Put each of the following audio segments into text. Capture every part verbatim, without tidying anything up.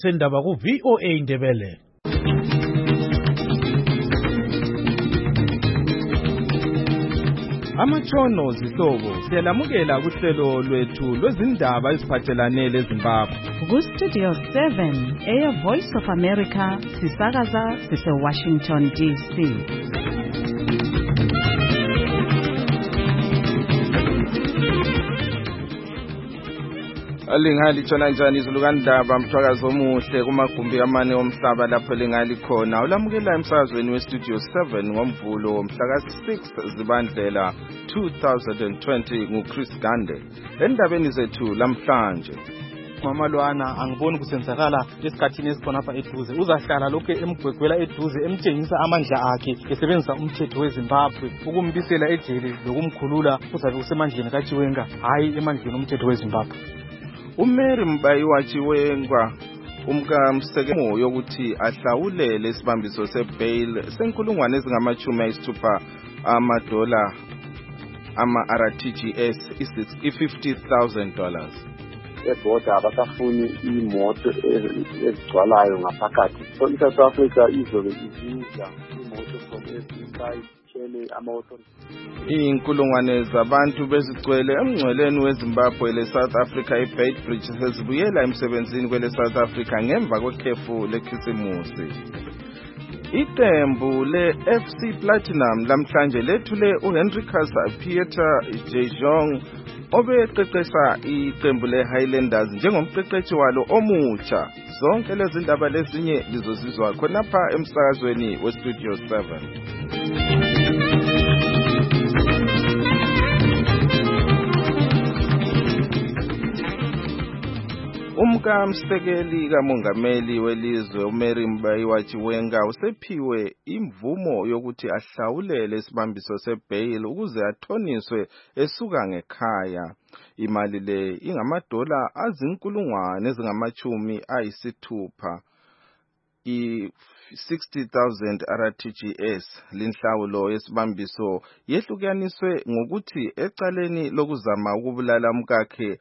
sendaba ku V O A Ndebele. Amatshono zihlobo siyalamukela kuhlelo lwethu lwezindaba eziphathelane leZimbabwe. Ku Studio seven, Air Voice of America, sisakaza sise Washington D C. Alingali tshona njani izulukandaba mthwakazi omuhle kumagumbi amane omhlaba lapho lingali khona ulamukela emsakazweni weStudio seven ngomvulo mhla ka six Zibandlela two thousand twenty nguChris Gande. Endabeni zethu lamhlanje Mama Lwana angiboni kusenzakala lesikhathini esikhona apha eduze uzahlala lokho emgwegwela eduze emtshengisa amandla akhe esebenzisa umthetho weZimbabwe ukumbisela ejele lokumkhulula uzabe usemandleni kaChiwenga hayi emandleni omthetho weZimbabwe. uMary Mbayiwa Chiwenga umkamsekemo yokuthi ahlawulele isibambiso sebail senkulungwane ezingamachumi ayisithupha amadola ama-R T G S i-fifty thousand dollars. Ebhoda abasafuni imoto ezigcwalayo ngaphakathi. So iSouth Africa izobe izuza imoto from every side tshele ama-authority. Inkulungwane zabantu bezigcwele emngcweleni weZimbabwe le-South Africa i-Beitbridge sezibuyela emsebenzini kwele-South Africa ngemva kwekhefu lekhisimusi. Iqembu le-F C Platinum lamhlanje lethule uHenricus Pieter Jejong obeqeqesha iqembu le-Highlanders njengomqeqeshi walo omutsha. Zonke lezi ndaba lezinye lizozizwa khonapha emsakazweni weStudio seven. Umkamsekeli kamongameli welizwe uMary Mbayiwa Chiwenga usephiwe imvumo yokuthi ahlawulele isibambiso sebail ukuze athoniswe esuka ngekhaya. Imali le ingamadola azinkulungwane ezingamachumi ayisithupha i-sixty thousand R T G S. Linhlawulo yesibambiso yehlukaniswe ngokuthi ecaleni lokuzama ukubulala umkakhe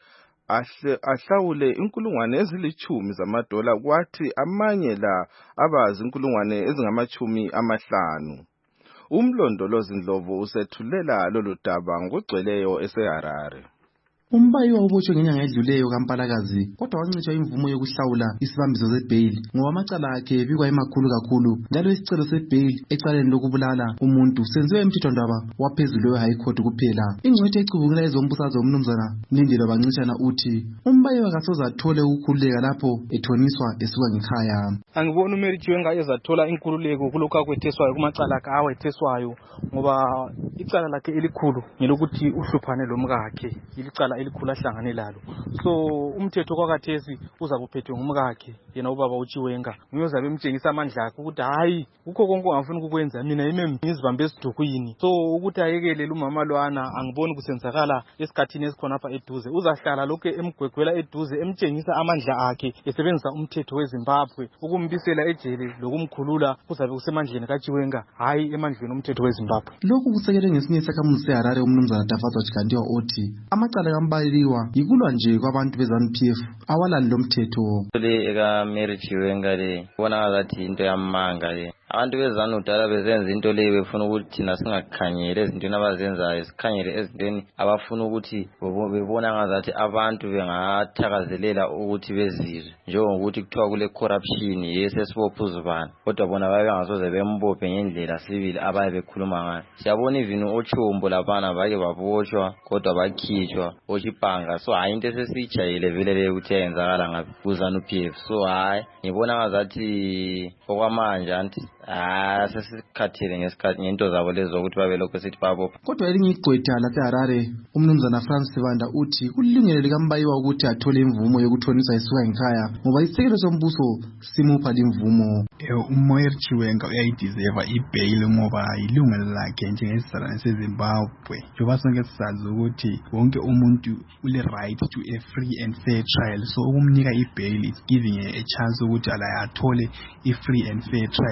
ahlawule inkulungwane ezilichumi zamadola kwathi amanye la abazi inkulungwane ezingamachumi amahlanu. Umlondolozi Ndlovu usethulela lolu daba ngokugcweleyo eseHarare. Umbayiwa ubotshwe ngenyanga edluleyo kaMpalakazi kodwa wancitshwa imvumo yokuhlawula isibambiso sebail ngoba amacala akhe ebikwa emakhulu kakhulu njalo isicelo sebail ecaleni lokubulala umuntu senziwe emthethwandaba waphezulu we-High Court kuphela. Ingcwethe ecubungula ezombusazwe umnumzana Nindelo Bancishana uthi umbayiwa kasoze athole ukukhululeka lapho ethoniswa esuka ngekhaya. Angiboni uMary Chiwenga ezathola inkululeko kulokho akwetheswayo kumacala akhe awetheswayo ngoba icala lakhe elikhulu ngelokuthi uhluphane lomkakhe ilicala elikhulu ahlangane lalo. So umthetho kwakathesi uzakuphethwe ngumkakhe yena ubaba uChiwenga nguye ozabe emtshengisa amandla akhe ukuthi hayi ukho konke ongafuni ukukwenza mina yimi ngizibambe esidukwini. So ukuthi ayekelele uMama Lwana angiboni kusenzakala esikhathini esikhona apha eduze uzahlala lokho emgwegwela eduze emtshengisa amandla akhe esebenzisa umthetho weZimbabwe ukumbisela ejele lokumkhulula uzabe usemandleni kaChiwenga hayi emandleni omthetho weZimbabwe. Lokhu kusekelwe ngesinye isakhamuzi seHarare umnumzana Dafatswa Chikandiwa othi amacala kaMbayiwa yikulwa nje kwabantu beZANU P F awalani lomthetho. Le eka Mary Chiwenga le bona ngathi into yamanga le abantu beZANU udala bezenza into le befuna ukuthi thina singakhanyele ezintweni abazenzayo sikhanyele ezintweni abafuna ukuthi bebona ngazathi abantu bengathakazelela ukuthi bezizwe njengokuthi kuthiwa kule corruption yesesibopha uzibani kodwa bona babe ngasoze bembophe ngendlela sibili abaye bekhuluma ngayo. Siyabona ivini ochumbo labana bake babotshwa kodwa bakhitshwa ochipanga. So hayi into esesijayele vele le ukuthi yenzakala ngapi kuZANU P F. So hayi ngibona ngazathi okwamanje anti ah sesikhathile ngesikhathi ngento zabo lezo ukuthi babe lokho sithi babopha. Kodwa elinye igqwetha laseHarare umnumzana Francis Sibanda uthi kulilungelo likaMbayiwa ukuthi athole imvumo yokuthonisa esuka ngekhaya ngoba isekelo sombuso simupha limvumo. uMary Chiwenga uyayideserve ibail ngoba ilungelo lakhe njengesizalwane seZimbabwe. Njengoba sonke sisazi ukuthi wonke umuntu ule right to a free and fair trial. So ukumnika ibail is giving a chance ukuthi ala athole i free and fair trial njengomuntu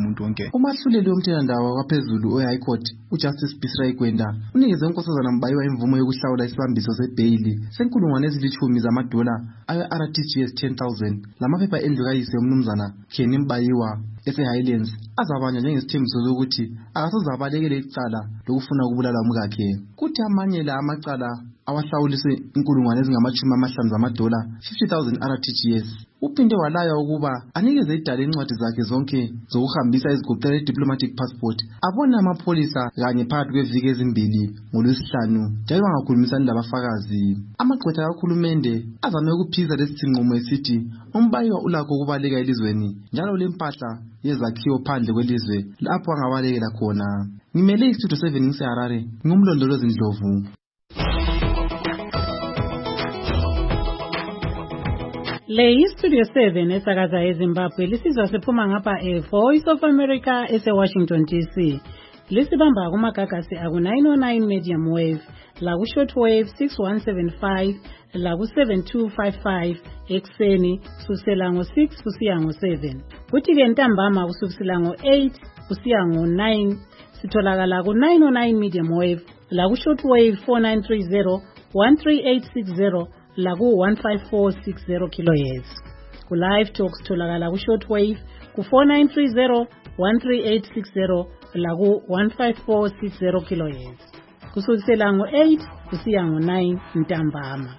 umuntu wonke. Umahluleli womthethandaba waphezulu we-High Court uJustice Bisray Gwenda unikeze unkosazana Mbayiwa imvumo yokuhlawula isibambiso sebheyili senkulungwane ezilithumi zamadola awe-R T G S ten thousand lamaphepha endlu kayise yomnumzana Kenny Mbayiwa ese-Highlands azabanjwa njengesithembiso sokuthi akasoze abalekele icala lokufuna ukubulala umkakhe. Kuthi amanye la amacala awahlawulise inkulungwane ezingamashumi amahlanu zamadola fifty thousand R T G S. Uphinde walaya ukuba anikeze idala incwadi zakhe zonke zokuhambisa izigoqela i-diplomatic passport abone amapholisa kanye phakathi kweviki ezimbili ngolwesihlanu njalo bangakhulumisani labafakazi. Amagqwetha kakhulumende azame ukuphiza lesi sinqumo esithi uMbayiwa ulakho ukubaleka elizweni njalo lempahla yezakhiwo phandle kwelizwe lapho angabalekela khona. Ngimele istudio seven ngiseHarare, ngumlondolozi Ndlovu. Le iStudio seven esakaza eZimbabwe lisizwa siphuma ngapha e-Voice of America ese-Washington D C. Lisibamba kumagagasi aku nine oh nine medium wave, laku shortwave six one seven five, laku seven two five five ekseni kusukela ngo six kusiya ngo seven. Kuthi ke ntambama kusukela ngo eight kusiya ngo nine sitholakala ku nine oh nine medium wave, laku shortwave four nine three zero, one three eight six zero, laku one five four six zero kilohertz. Ku live talks tholakala ku shortwave ku four nine three zero, one three eight six zero, laku one five four six zero kilohertz. Kusukela ngo eight kusiya ngo nine ntambama.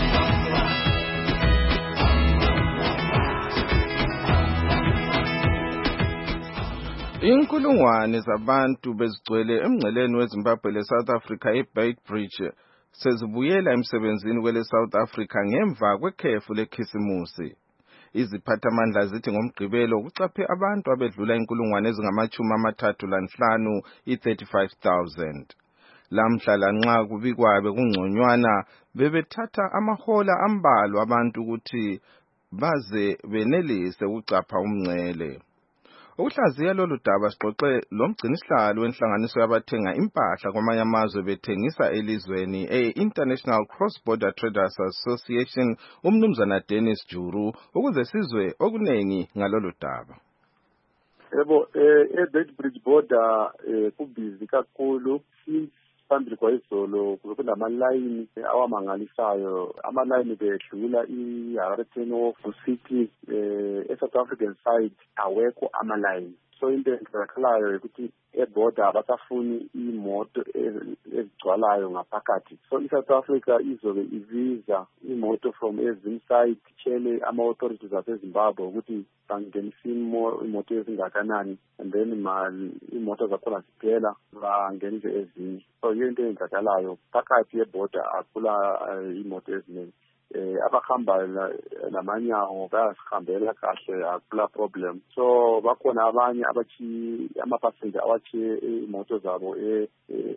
Inkulungwane zabantu bezigcwele emngceleni weZimbabwe leSouth Africa eBeitbridge sezibuyela emsebenzini kwele South Africa ngemva kwekhefu lekhisimusi. Iziphathamandla zithi ngomgqibelo kucaphe abantu abedlula inkulungwane ezingamachumi amathathu lanhlanu i-thirty-five thousand. Lamhla lanxa kubikwabe kungconywana bebethatha amahola ambalwa abantu ukuthi baze benelise ukucapha umngcele. Ukuhlaziya lolu daba sixoxe lomgcinisihlalo wenhlanganiso yabathenga impahla kwamanye amazwe bethengisa elizweni e-International Cross Border Traders Association umnumzana Dennis Juru ukuze sizwe okunengi ngalolu daba. Yebo, e-Beitbridge border kubhizi kakhulu since phambili kwayizolo kunamalayini awamangalisayo. Amalayini bedlula i-Harare Turnoff City e-South African side awekho amalayini. So into engizakhalayo ukuthi eborder abasafuni imoto ezigcwalayo ngaphakathi. So iSouth Africa izobe ivisa imoto from ezim side tshele ama-authorities aseZimbabwe ukuthi bangenisa imoto ezingakanani, and then imoto zakhona ziphela bangenise ezinye. So yiyo into eyenzakalayo phakathi eborder akula imoto eziningi. Eh abahamba namanyawo bayasihambela kahle akula problem. So bakhona abanye abathi ama-passenger awathi imoto zabo e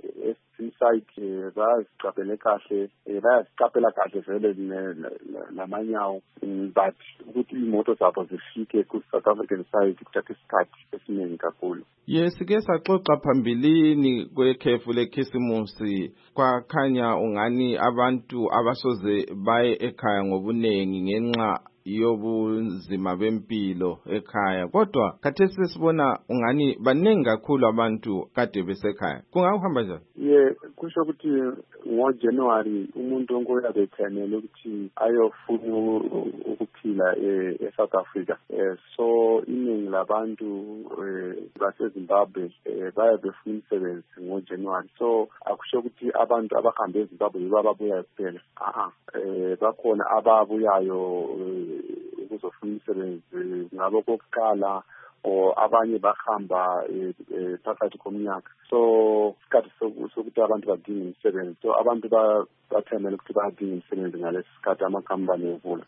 inside bayaziqaphela kahle bayaziqaphela kahle vele namanyawo, but ukuthi imoto zabo zifike ku-South African side kuthatha isikhathi esiningi kakhulu. Yes, ke saxoxa phambilini kwekhefu lekhisimusi kwakhanya ungani abantu abasoze baye ekhaya ngobunengi ngenxa yobunzima bempilo ekhaya, kodwa khathesi sibona ungani baningi kakhulu abantu kade besekhaya. Kungahamba njani? Ye kusho ukuthi ngoJanuary umuntu wonke uyabethanele ukuthi ayofuna ukuphila eSouth Africa. So iningi labantu baseZimbabwe baya befuna umsebenzi ngoJanuary. So akusho ukuthi abantu abahambe eZimbabwe yibo ababuya kuphela. Aha, bakhona ababuyayo ukuzofuna umsebenzi ngabo kokuqala o abanye bahamba phakathi komnyaka. So isikhathi sokuthi abantu badinga umsebenzi, so abantu bathemela ukuthi badinga umsebenzi ngalesi sikhathi amakhampani evula.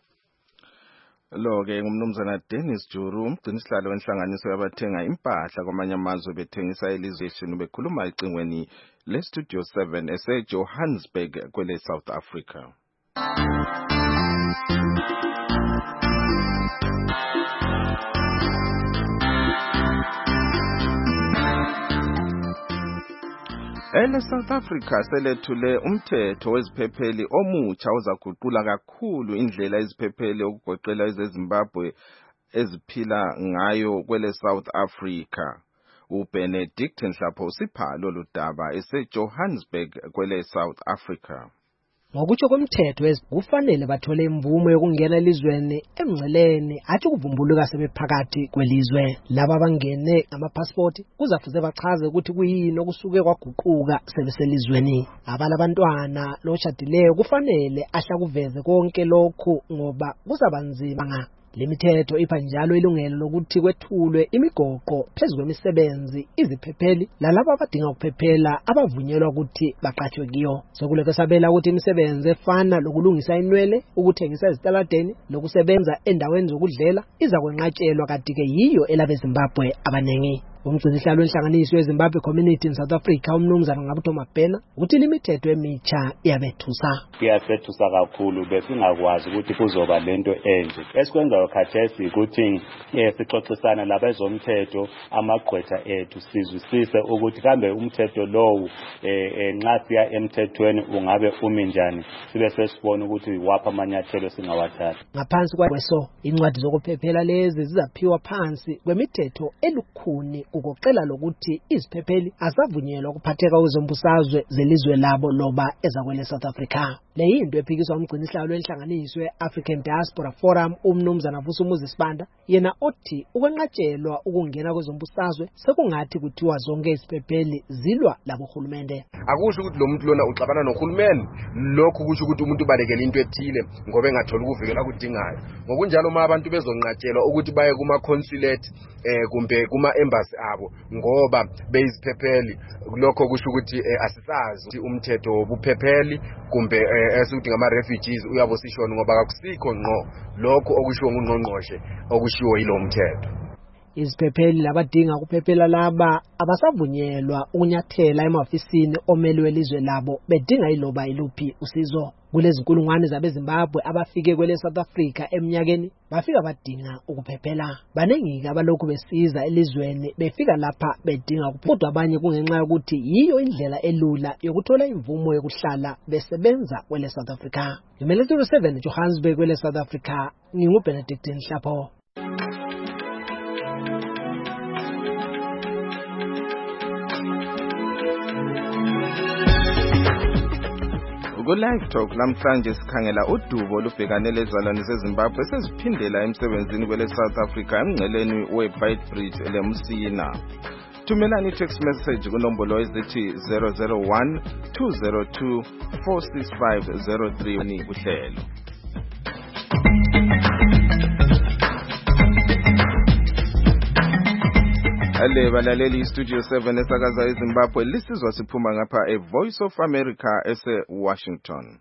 Lo ke ngumnumzana Dennis Juru umgcinisihlalo wenhlanganiso yabathenga impahla kwamanye amazwe bethengisa elizweni bekhuluma icingweni leStudio seven ese-Johannesburg kwele South Africa. Ele South Africa selethule umthetho weziphepheli omutsha ozaguqula kakhulu indlela iziphepheli okugoqela ezeZimbabwe eziphila ngayo kwele South Africa. uBenedict Nhlapho usipha lolu daba eseJohannesburg kwele South Africa. Ngokutsho komthetho kufanele bathole imvumo yokungena elizweni emngceleni athi kuvumbuluka sebephakathi kwelizwe. Laba bangene amapassport kuzafuze bachaze ukuthi kuyini okusuke kwaguquka sebeselizweni. Abala abantwana loshadileyo kufanele ahla kuveze konke lokhu ngoba kuzabanzima. Limithetho ipha njalo ilungelo lokuthi kwethulwe imigoqo phezulu kwemisebenzi iziphepheli lalabo abadinga ukuphephela abavunyelwa ukuthi baqashwe kiyo. Sokuleke sabela ukuthi imisebenzi efana lokulungisa inwele, ukuthengisa ezitaladeni, lokusebenza endaweni zokudlela iza kwenqatshelwa kanti ke yiyo elabe Zimbabwe abanengi. Umgcinisihlalo wenhlanganiso yeZimbabwe Community in South Africa umnumzana Ngabutho Mabhena uthi limithetho emitsha iyabethusa. Iyabethusa kakhulu besingakwazi ukuthi kuzoba lento enje. Esikwenzayo khathesi ukuthi sixoxisana labezomthetho amagqwetha ethu sizwisise ukuthi kambe umthetho lowo nxa siya emthethweni ungabe umi njani sibe sesibona ukuthi wapha amanyathelo singawathatha. Ngaphansi kwaso incwadi zokuphephela lezi zizaphiwa phansi kwemithetho elukhuni ukucela lokuthi iziphepheli azavunyelwa ukuphatheka kwezombusazwe zelizwe labo loba ezakwele South Africa. Le yinto ephikiswa umgcinisihlalo wenhlanganiso ye-African Diaspora Forum umnumzana Vusumuzi Sibanda yena othi ukwenqatshelwa ukungena kwezombusazwe sekungathi kuthiwa zonke iziphepheli zilwa labo hulumende. Akusho ukuthi lo muntu lona uxabana nohulumende, lokho kusho ukuthi umuntu ubalekela into ethile ngoba engathola ukuvikela kudingayo. Ngokunjalo uma abantu bezonqatshelwa ukuthi baye kuma consulate eh kumbe kuma embassy abo ngoba beyiziphepheli, lokho kusho ukuthi asisazi ukuthi umthetho wobuphepheli kumbe esuthi ngama refugees uyabosishona ngoba akusikho ngqo lokho okushiwo ngungqongqoshe okushiwo yilo mthetho. Iziphepheli labadinga ukuphephela laba abasavunyelwa ukunyathela emafisini omelwe elizwe labo bedinga iloba iluphi usizo. Kulezi nkulungwane zabeZimbabwe abafike kwele South Africa eminyakeni bafika badinga ukuphephela. Banengi abalokhu besiza elizweni befika lapha bedinga ukuphuthwa abanye kungenxa yokuthi yiyo indlela elula yokuthola imvumo yokuhlala besebenza kwele South Africa. Imelezulu seven Johannesburg kwele South Africa nginguBenedict Nhlapho. Ku Live Talk namhlanje sikhangela udubo olubhekane lezalwane zeZimbabwe seziphindela emsebenzini kwele South Africa emngceleni weBeitbridge leMsina. Thumelani i-text message kunombolo ezithi zero zero one two zero two four six five zero three ni uhlelo. Ale balaleli Studio seven esakaza eZimbabwe lisizwa siphuma ngapha eVoice of America ese Washington.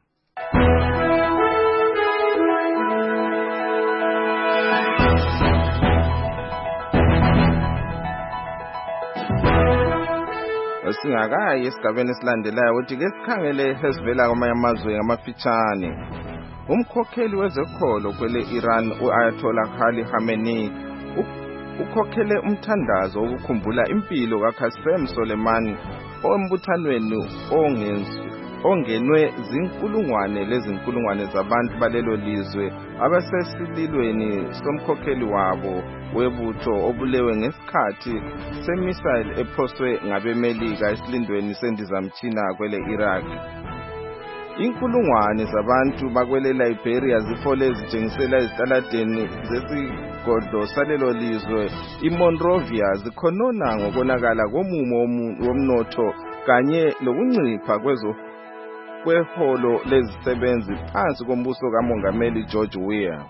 Singakayi esigabeni esilandelayo ukuthi ke sikhangele esivela kwamanye amazwe ngamafitshane. Umkhokheli wezekholo kwele Iran u-Ayatollah Ali Khamenei ukhokhele umthandazo ukukhumbula impilo kaQasem Soleimani ombuthanweni ongenwe zinkulungwane lezinkulungwane zabantu balelo lizwe abasesililweni somkhokheli wabo webutho obulewe ngesikhathi semisile ephoswe ngabemelika esilindweni sendizamtshina kwele Iraq. Inkulungwane zabantu bakwele Liberia zifole ezitshengisela ezitaladeni zesigodlo salelo lizwe iMonrovia zikhonona ngokonakala komumo womnotho kanye lokuncipha kwezo kweholo lezisebenzi phansi kombuso kaMongameli George Weah.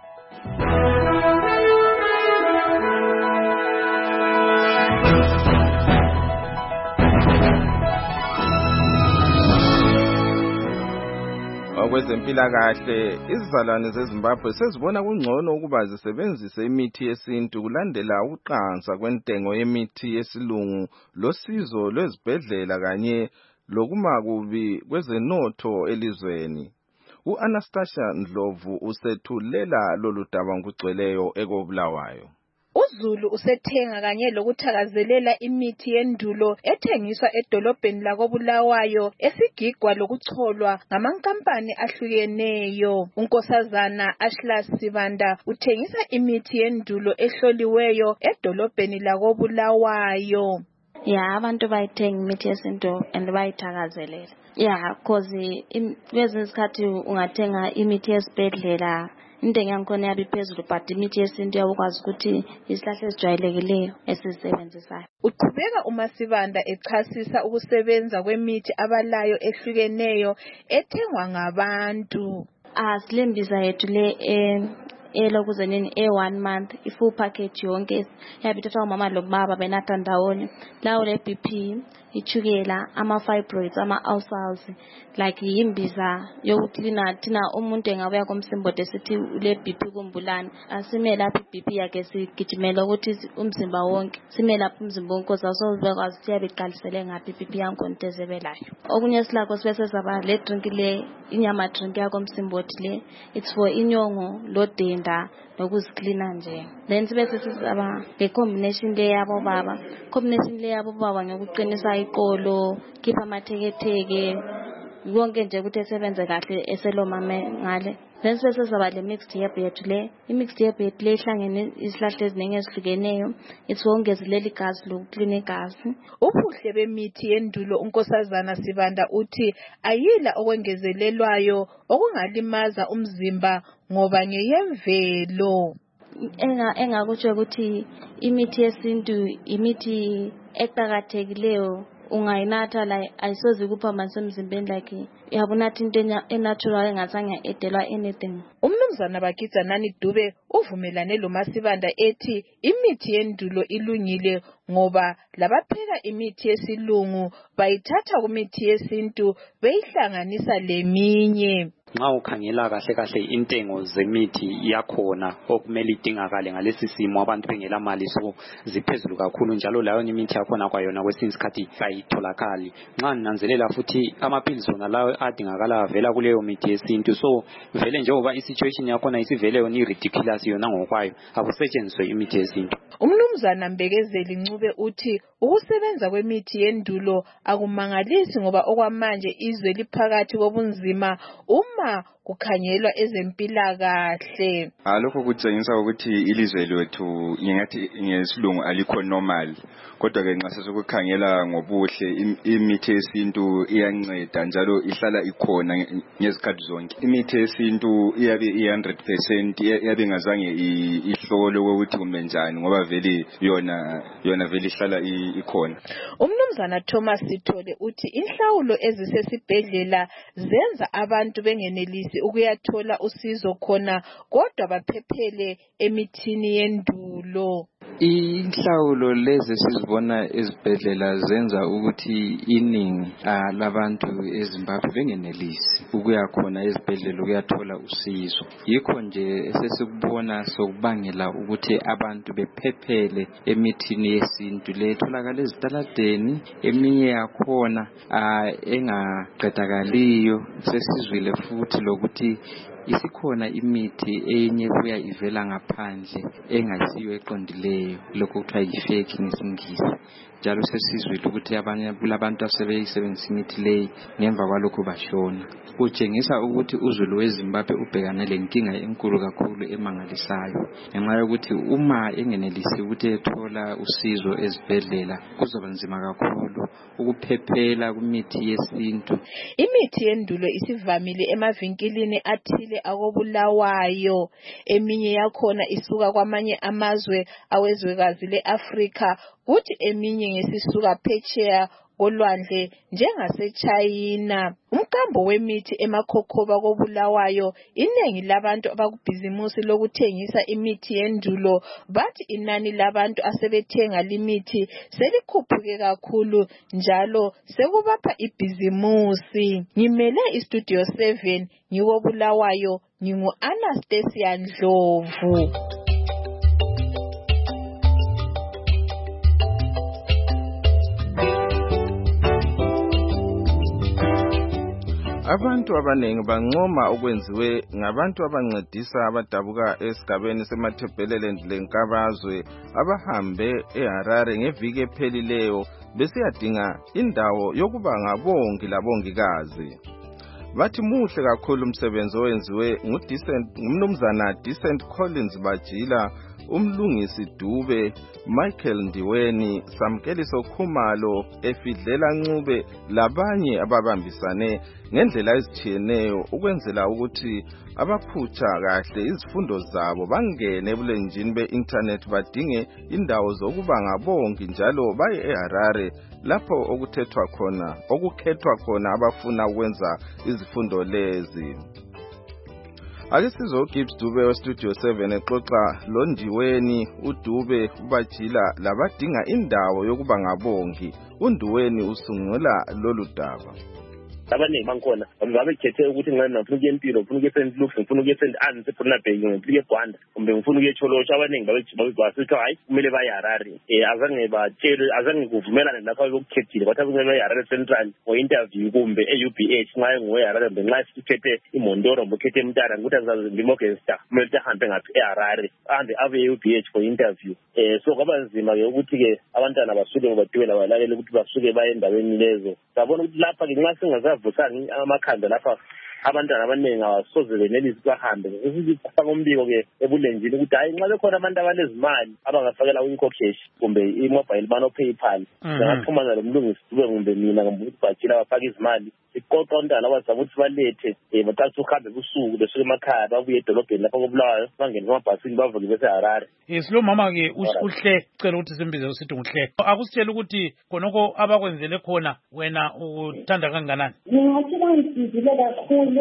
Kwezempilakahle izizalwane zeZimbabwe sezibona kungcono ukuba zisebenzise imithi yesintu kulandela ukuqansa kwentengo yemithi yesilungu losizo lwezibhedlela kanye lokuma kubi kwezenotho elizweni. uAnastasia Ndlovu usethulela lolu daba ngokugcweleyo ekobulawayo. uZulu usethenga kanye lokuthakazelela imithi yendulo ethengiswa edolobheni lakoBulawayo esigigwa lokucholwa ngamankampani ahlukeneyo. uNkosazana Ashla Sibanda uthengisa imithi yendulo ehloliweyo edolobheni lakoBulawayo. Yeah, abantu bayithenga imithi yesintu and bayithakazelela. Yeah, cause kwezinye isikhathi ungathenga imithi yesibhedlela intengo yakhona yabi phezulu, but imithi yesintu yakwazi ukuthi isihlahla esijwayelekileyo esisebenzisayo. Uqhubeka uMasibanda echasisa ukusebenza kwemithi abalayo ehlukeneyo ethengwa ngabantu. Asilembisa yethu le eh elokuzenini e one month ifull package yonke yabithatha umama lobaba benatha ndawonye. Lawo le B P, ichukela, ama fibroids, ama ulcers, like imbiza yokuklina thina umuntu engabuya komsimbodo esithi le B P kumbulana. Asime lapha i B P yakhe sigijimela ukuthi umzimba wonke sime lapha umzimba wonke uzawuzobekwazi siyabiqalisele ngaphi I B P yakho ntezebelayo. Okunye silakho sibese saba le drink le inyama drink yakho msimbodo le it's for inyongo lodenda nokuziklina nje. Then sibese sisaba le combination le yabo baba combination le yabo baba ngokuqinisa iqolo khipha amatheketheke yonke nje ukuthi esebenze kahle eselomame ngale. Then sibese saba le mixed herb yethu le i-mixed herb yethu le ihlangene isihlahla eziningi ezihlukeneyo it's wongezelela igazi lokuklina igazi. Ubuhle bemithi yendulo uNkosazana Sibanda uthi ayila okwengezelelwayo okungalimaza umzimba ngoba ngeyemvelo. Enga engakutsho ukuthi imithi yesintu imithi eqhakathekileyo ungayinatha la ayisozi kupha masemzimbeni lakhe yabunathi into enatural engazange edelwa anything. Umnumzana Bakitsa Nani Dube uvumelane loMasibanda ethi imithi yendulo ilungile ngoba labapheka imithi yesilungu bayithatha kumithi yesintu beyihlanganisa leminye. Nxa ukhangela kahle kahle intengo zemithi yakhona okumele idingakale ngalesi simo abantu bengela mali so ziphezulu kakhulu njalo layo imithi yakhona kwayona kwesinye isikhathi ayitholakali. Nxa ninanzelela futhi amaphilisi wona lawo adingakala vela kuleyo mithi yesintu so vele njengoba isituation yakhona isivele yona i-ridiculous yona ngokwayo akusetshenziswe imithi yesintu. Umnumzana Mbekezeli Ncube uthi ukusebenza kwemithi yendulo akumangalisi ngoba okwamanje izwe liphakathi kobunzima uma kukhangelwa ezempilakahle. Alokho kutshengisa ukuthi ilizwe lethu ngingathi ngesilungu alikho normal, kodwa ke nxa sekukhangela ngobuhle imithi yesintu iyanceda njalo ihlala ikhona ngezikhathi zonke. Imithi yesintu iyabe i one hundred percent iyabe ngazange ihlolwe ukuthi kumbe njani ngoba vele yona yona vele ihlala ikhona. Umnumzana Thomas Sithole uthi inhlawulo ezisesibhedlela zenza abantu bengenelisi ukuyathola usizo khona kodwa baphephele emithini yendulo. Inhlawulo lezi sizibona ezibhedlela zenza ukuthi iningi labantu eZimbabwe bengenelisi ukuya khona ezibhedlela ukuyathola usizo. Yikho nje esesikubona sokubangela ukuthi abantu bephephele emithini yesintu letholakala ezitaladeni eminye yakhona engaqedakaliyo. Sesizwile futhi lokuthi isikhona imithi enye kuya ivela ngaphandle engasiyo eqondileyo lokho kuthiwa yi-fake ngesingisi. Njalo sesizwile ukuthi abanye kulabantu asebeyisebenzisa imithi leyi ngemva kwalokho bashona. Kutshengisa ukuthi uZulu weZimbabwe ubhekane lenkinga enkulu kakhulu emangalisayo ngenxa yokuthi uma engenelisi ukuthi ethola usizo ezibhedlela kuzoba nzima kakhulu ukuphephela kumithi yesintu. Imithi yendulo isivamile emavinkilini athile akoBulawayo, eminye yakhona isuka kwamanye amazwe awezwekazi leAfrika kuthi eminye ngesisuka phetsheya kolwandle njengaseChina. Umkambo wemithi emakhokhoba koBulawayo inengi labantu abakubhizimusi lokuthengisa imithi yendulo bathi inani labantu asebethenga limithi selikhuphuke kakhulu njalo sekubapha ibhizimusi. Ngimele iStudio seven ngikoBulawayo ngingu Anastasia Ndlovu. Abantu abaningi bancoma okwenziwe ngabantu abancedisa abadabuka esigabeni semathebhelele lenkabazwe abahambe eHarare ngeviki ephelileyo besiyadinga indawo yokuba ngabongi labongikazi. Bathi muhle kakhulu umsebenzi owenziwe ngumnumzana Decent Collins Bajila, umlungisi Dube, Michael Ndiweni, Samkeliso Khumalo, Efidlela Ncube labanye ababambisane ngendlela ezitshiyeneyo ukwenzela ukuthi abaphutsha kahle izifundo zabo bangene ebulenjini be-internet badinge indawo zokuba ngabongi njalo baye eHarare lapho okuthethwa khona okukhethwa khona abafuna ukwenza izifundo lezi. Ake sizwe uGibbs Dube weStudio seven exoxa loNdiweni uDube uBajila labadinga indawo yokuba ngabongi. uNdiweni usungula lolu daba. Abaningi bangikhona babekhethe ukuthi ngani ngifuna ukuye empilo, ngifuna ukuye eSt Luke, ngifuna ukuye eSt Anne eBrunabay, ngifuna ukuye eGwanda kumbe ngifuna ukuye eCholosha. Abaningi babesithi hayi kumele baye eHarare. Eh azange batshele azange kuvumelane lapha lokukhethile bathi kumele baye eHarare Central for interview kumbe eU B H nxa ngowe eHarare kumbe nxa sikhethe iMondoro kumbe ukhethe eMtara ukuthi azazi ngimogesta kumele ahambe ngaphi eHarare ahambe abe eU B H for interview. Eh so kwaba nzima ke ukuthi ke abantwana basuke badubela balalele ukuthi basuke baye endaweni lezo. Sabona ukuthi lapha ke nxa singaza vusani amakhanda lapha abantwana abaningi awasoze benelisi bahambe. Sesifaka umbiko ke ebulenjini ukuthi hayi nxa bekhona abantu abanezimali abangafakela uinkokheshi kumbe i-mobile money PayPal ngaxhumana lomlungisi Dube kumbe mina ngombuthi Bajila bafaka izimali iqoqa ontana abazama ukuthi balethe bathatha uhambe kusuku besuke emakhaya babuye edolobheni lapho kobulawayo bangene emabhasini bavuke bese Harare. Islo mama ke uhle cela ukuthi simbize usithi uhle akusitshela ukuthi khonoko abakwenzele khona wena uthanda kanganani? Ngingathi bangizile kakhulu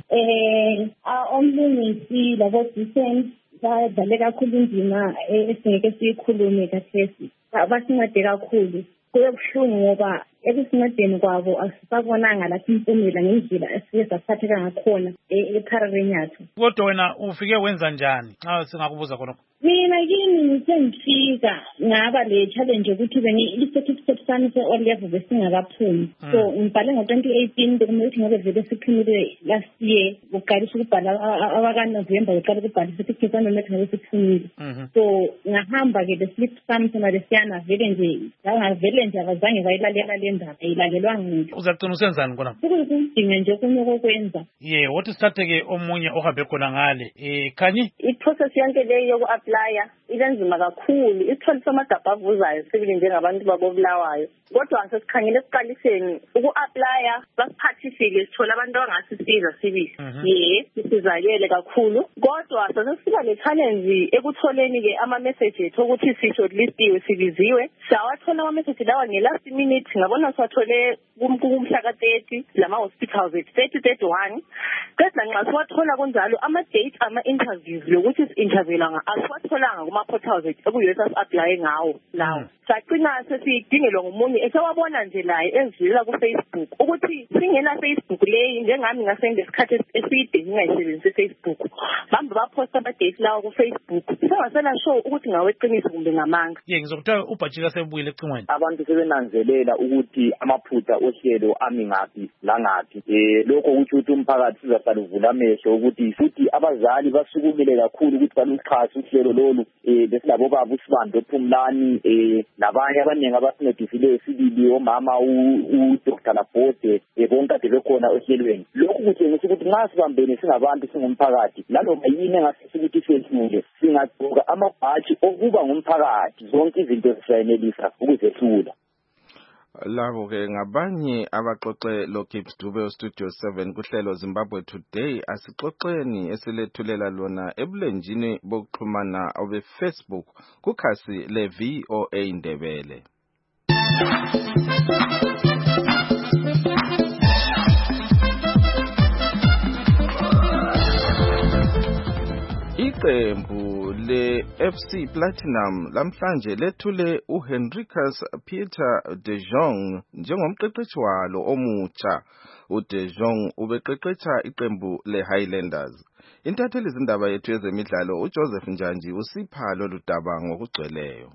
eh omlungisi labo Decent badlale kakhulu indima esingeke siyikhulume kathesi basincede kakhulu. Kuyobuhlungu ngoba ekusincedeni kwabo asisabonanga lapho impumela ngendlela esike saphatheka ngakhona ePharareni yathu. Kodwa wena ufike wenza njani xa singakubuza khona? Mina kimi ngisengifika ngaba le challenge ukuthi beni i-certificate sami se-O level besingakaphumi. So ngibhale ngo-twenty eighteen bekumele ukuthi ngabe vele siphumile last year ukuqalisa ukubhala abakaNovember uqala ukubhala i-certificate sami ngabe ngabe siphumile. So ngahamba ke le slip sami sona lesiyana vele nje ngavele nje abazange bayilalela le ndaba ilalelwa ngitho. Uzagcina usenzani khona? Ukudinga nje kunye kokwenza. Yeah, what is that ke omunye ohambe khona ngale? Eh Khanyi i-process yonke leyo yoku-apply ibenzima kakhulu. Isithole samadaba avuzayo sibili njengabantu babobulawayo. Kodwa sesikhangele esiqaliseni uku-applya basiphathisile sithola abantu abangasisiza sibili. Ye sisizakele kakhulu. Kodwa sasesiba le-challenge ekutholeni ke ama-message ethu ukuthi si-shortlistiwe sibiziwe. Sawathola ama-message lawa nge-last minute ngabona siwathole kumhla ka-thirty lama-hospitals ethu thirty thirty-one. Kodwa nxa siwathola kunjalo ama-date ama-interviews lokuthi si-interviewla asiwatholanga kuma-portals ethu eku-U S asi-applye ngawo lawo. Sagcina sesidingelwa ngomunye esewabona nje laye ezivela ku-Facebook ukuthi singena Facebook leyi njengami ngase ngesikhathi eside ngingayisebenzisi Facebook. Bamba baphosta ama-date lawo ku-Facebook. Sengasela sure ukuthi ngaweqiniso kumbe ngamanga. Ye ngizokuthiwa uBajila sebuyile ecingweni. Abantu sebenanzelela ukuthi amaphutha ohlelo ami ngaphi langaphi. Eh lokho ukuthi uthi umphakathi sizaqala uvula amehlo ukuthi futhi abazali basukumile kakhulu ukuthi baluxhasa uhlelo lolu eh besilabo baba uSibambe Phumlani eh labanye abaningi abasincedisileyo sibili omama uDr Labode bonke ade bekhona ohlelweni. Lokhu kutshengisa ukuthi nxa sibambene singabantu singumphakathi lalo mayini engasisi ukuthi sesule singagqoka amabhaji okuba ngumphakathi zonke izinto zisayinelisa ukuzehlula. Labo ke ngabanye abaxoxe lo Gibbs Dube weStudio seven kuhlelo Zimbabwe Today. Asixoxeni esilethulela lona ebulenjini bokuxhumana obe Facebook kukhasi le V O A Ndebele. Iqembu le F C Platinum lamhlanje lethule uHenricus Peter De Jong njengomqeqeshi walo omutsha. uDe Jong ubeqeqesha iqembu le Highlanders. Intatheli izindaba yethu yezemidlalo uJoseph Njanji usipha lolu daba ngokugcweleyo.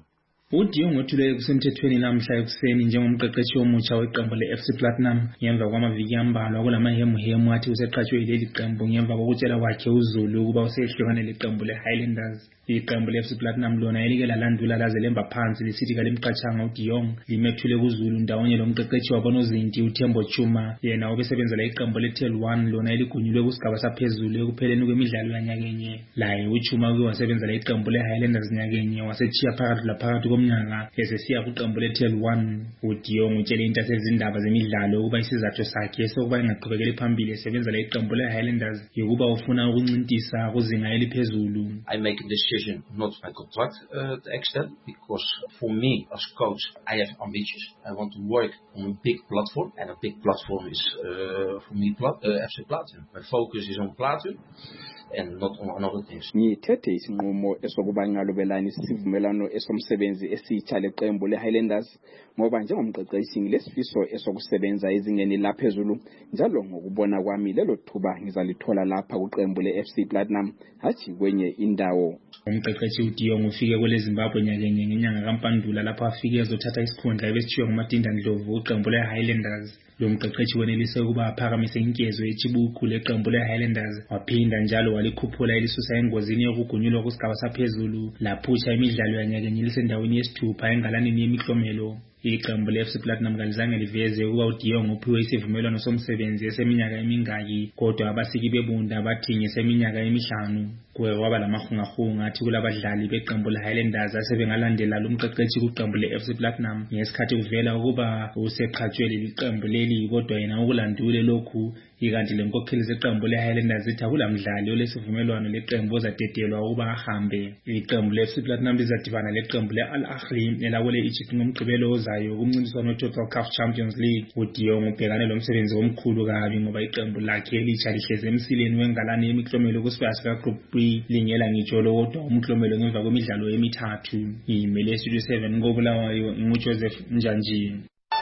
uDion othulwe kusemthethweni namhla ekuseni njengomqeqeshi omutsha weqembu le-F C Platinum ngemva kwamaviki ambalwa kulamahemuhemu athi useqhatshwe yileli qembu ngemva kokutshela kwakhe uZulu ukuba usehlukane leqembu le-Highlanders. Iqembu le-F C Platinum lona elike lalandula laze lemba phansi lisithi kalimqatshanga uDion limethule kuZulu ndawonye lomqeqeshi wabo nozinti uThembo Chuma, yena obesebenzela iqembu le-Tel one lona eligunyulwe kusigaba saphezulu ekupheleni kwemidlalo yanyakenye. Laye uChuma uke wasebenzela iqembu le-Highlanders nyakenye wasechiya phakathi laphakathi komnyaka esesiya kuqembu le-Tel one. uDion utshele intasezindaba zemidlalo ukuba isizathu sakhe sokuba engaqhubekeli phambili esebenzela iqembu le-Highlanders yokuba ufuna ukuncintisa kuzinga eliphezulu. I make a decision not my contract uh, to extend, because for me as coach I have ambitions. I want to work on a big platform, and a big platform is uh, for me plat uh, F C Platinum. My focus is on Platinum and not on other things. Ngithethe isinqumo esokuba ngalobelana isivumelano esomsebenzi esitsha leqembu le-Highlanders ngoba njengomqeqeshi ngilesifiso esokusebenza ezingeni laphezulu, njalo ngokubona kwami lelo thuba ngizalithola lapha kuqembu le-F C Platinum hathi kwenye indawo. Umqeqeshi uDion ufike kwele Zimbabwe nyakenye ngenyanga kaMpandula lapho afike ezothatha isikhundla ebesithiwa nguMatinda Ndlovu uqembu le-Highlanders. Lo mqeqeshi wenelise ukuba aphakamise inkezo echibuku leqembu le-Highlanders, waphinda njalo walikhuphula elisusa engozini yokugunyulwa kusigaba saphezulu laphutsha imidlalo yanyakenye lisendaweni yesithupha engalanini yemiklomelo. Iqembu le-F C Platinum kalizange liveze ukuba uDion uphiwe isivumelwano somsebenzi eseminyaka emingaki, kodwa abasiki bebunda bathi ngeseminyaka emihlanu. Kuwe kwaba lamahungahunga athi kulabadlali beqembu le-Highlanders asebengalandela lo mqeqeshi kuqembu le-F C Platinum ngesikhathi kuvela ukuba useqhatshwe leli qembu leli, kodwa yena ukulandule lokhu ikanti lenkokheli zeqembu le-Highlanders zithi akulamdlali olesivumelwano leqembu ozadedelwa ukuba ahambe. Iqembu le-F C Platinum lizadibana leqembu le-Al Ahly elakwele Egypt ngomgqibelo ozayo kumncintiswano we-Total C A F Champions League. uDion ubhekane lomsebenzi omkhulu kabi ngoba iqembu lakhe elitsha lihleze emsileni wengalane yemiklomelo kusibaya sika-Group B lingela ngitsho kodwa umklomelo ngemva kwemidlalo emithathu. Imele Studio seven ngobulawayo nguJoseph Njanji.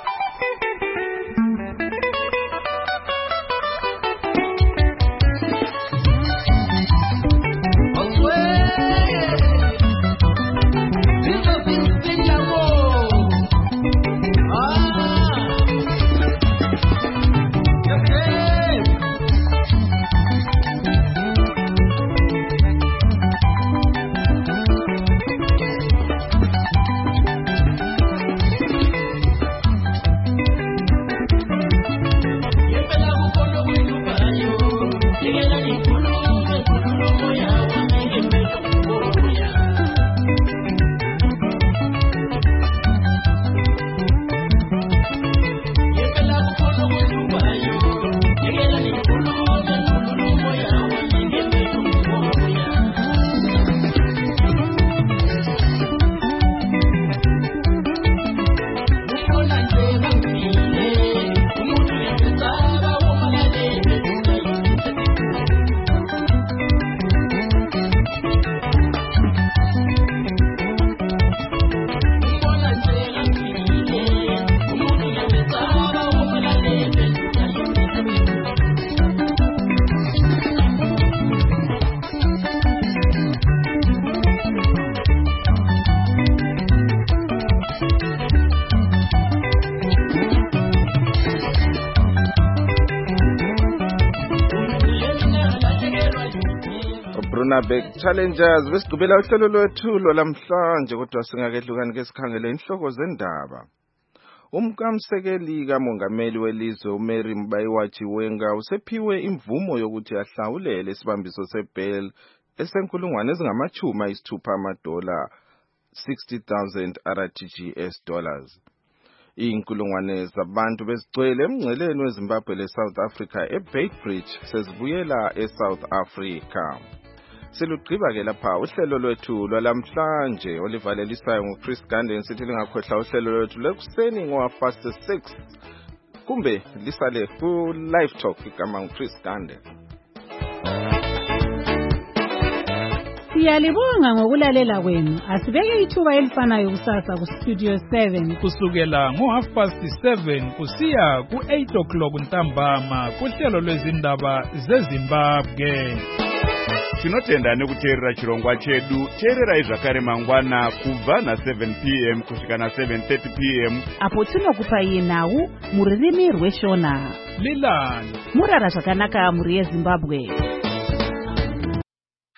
Brunabek Challengers besigubela uhlelo lwethu lwalamhlanje, kodwa singakehlukani ke sikhangele inhloko zendaba. Umkamsekeli kamongameli welizwe uMary Mbayiwa Chiwenga usephiwe imvumo yokuthi ahlawulele isibambiso sebail esenkulungwane ezingamachumi ayisithupha amadola sixty thousand R T G S dollars. Inkulungwane zabantu bezigcwele emngceleni weZimbabwe leSouth Africa eBeitbridge sezibuyela eSouth Africa. Silugqiba ke lapha uhlelo lwethu lwalamhlanje olivalelisayo nguChris Ganden. Sithi lingakhohlwa uhlelo lwethu lekuseni ngo past six kumbe lisale ku live talk igama nguChris Ganden. Siyalibonga ngokulalela kwenu. Asibeke ithuba elifanayo kusasa ku Studio seven kusukela ngo half past seven kusiya ku eight o'clock ntambama kuhlelo lwezindaba zeZimbabwe. tinotenda nekuteerera chirongwa chedu. Teererai zvakare mangwana kubva na-seven p m kusvika na-seven thirty p m apo tinokupai nhau muririmi rweshona. Lilani murara zvakanaka mhuri yeZimbabwe.